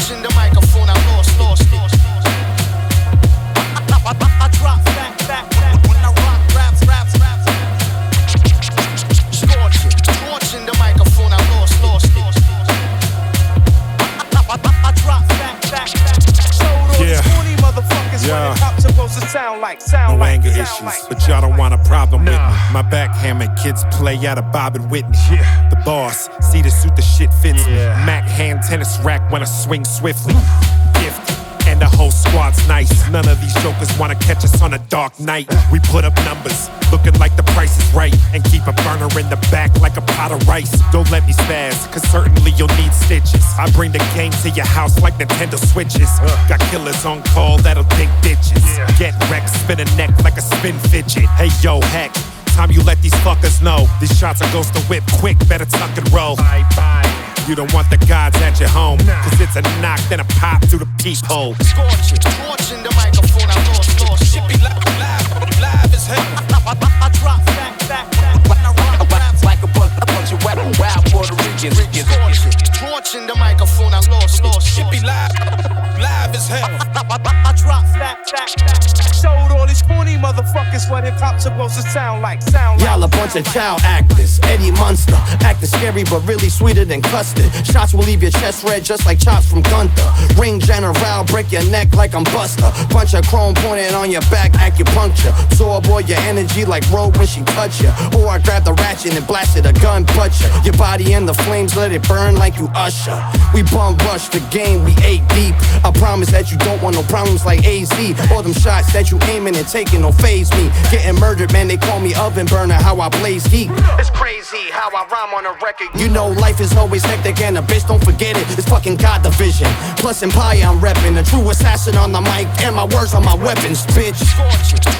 torching the microphone, I lost it. I drop back when I rock raps. Torching the microphone, I lost it. I drop back. Showed all these corny motherfuckers what the cop's supposed to sound like. No anger issues, but y'all don't want a problem with me. My backhammer kids play out of Bob and Whitney. The boss, see the suit, the shit fits me. Mac hand tennis rack when I swing swiftly. Gifted. And the whole squad's nice. None of these jokers wanna catch us on a dark night. We put up numbers, looking like the price is right, and keep a burner in the back like a pot of rice. Don't let me spaz, cause certainly you'll need stitches. I bring the game to your house like Nintendo Switches. Got killers on call that'll dig ditches. Get wrecked, spin a neck like a spin fidget. Hey yo, heck, time you let these fuckers know. These shots are goes to whip quick, better tuck and roll. Bye. You don't want the gods at your home, cause it's a knock, then a pop through the peephole. Torching the microphone, I lost. Shit be live as hell. I drop back when I rock raps like a bunch of wild Puerto Ricans. Torching the microphone, I lost. Shit be live as hell. I drop back. Showed all these corny motherfuckers what hip hop's supposed to sound like. Y'all a bunch of child actors. Eddie Munster, acting scary but really sweeter than custard. Shots will leave your chest red just like chops from Gunther. Ring general, break your neck like I'm Buster. Punch a chrome pointed on your back, acupuncture. Absorb all your energy like Rogue when she touch ya. Or I grab the ratchet and blasted a gun butt ya. Your body in the flames, let it burn like you Usher. We bum rush the game, we 8 deep. I promise that you don't want no problems like AZ. All them shots that you aiming and taking don't phase me. Getting murdered, man, they call me oven burner, how I blaze heat. It's crazy how I rhyme on a record. You know life is always hectic and a bitch, don't forget it. It's fucking God division. Plus Empire I'm reppin'. A true assassin on the mic and my words are my weapons, bitch.